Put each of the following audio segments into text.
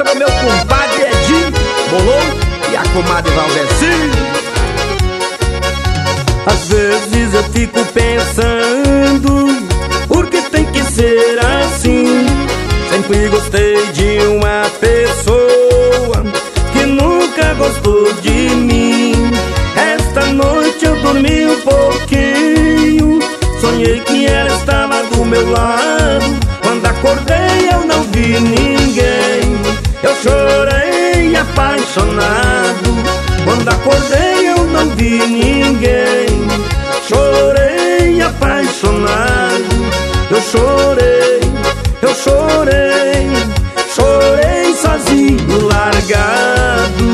Essa do meu compadre Edinho Bolou e a comadre Valdecinho. Às vezes eu fico pensando, por que tem que ser assim? Sempre gostei de uma pessoa que nunca gostou de mim. Esta noite eu dormi um pouquinho, sonhei que ela estava do meu lado. Quando acordei eu não vi ninguém, eu chorei apaixonado. Quando acordei eu não vi ninguém, chorei apaixonado. Eu chorei, eu chorei, chorei sozinho, largado.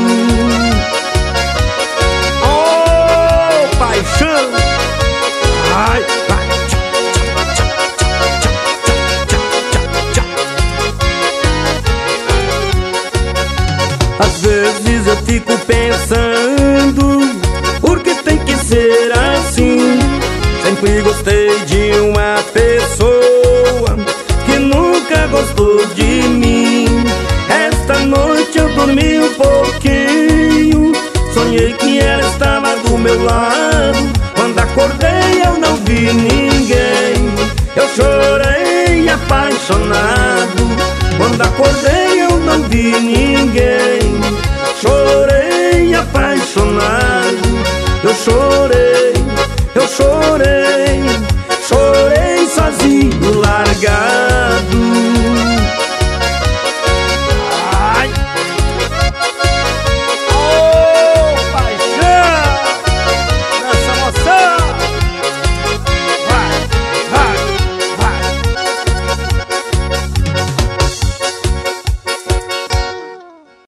Oh, paixão! Ai, vai. Às vezes eu fico pensando, por que tem que ser assim? Sempre gostei de uma pessoa que nunca gostou de mim. Esta noite eu dormi um pouquinho, sonhei que ela estava do meu lado. Quando acordei eu não vi ninguém, eu chorei apaixonado. Quando acordei eu não vi ninguém, chorei apaixonado. Eu chorei, eu chorei,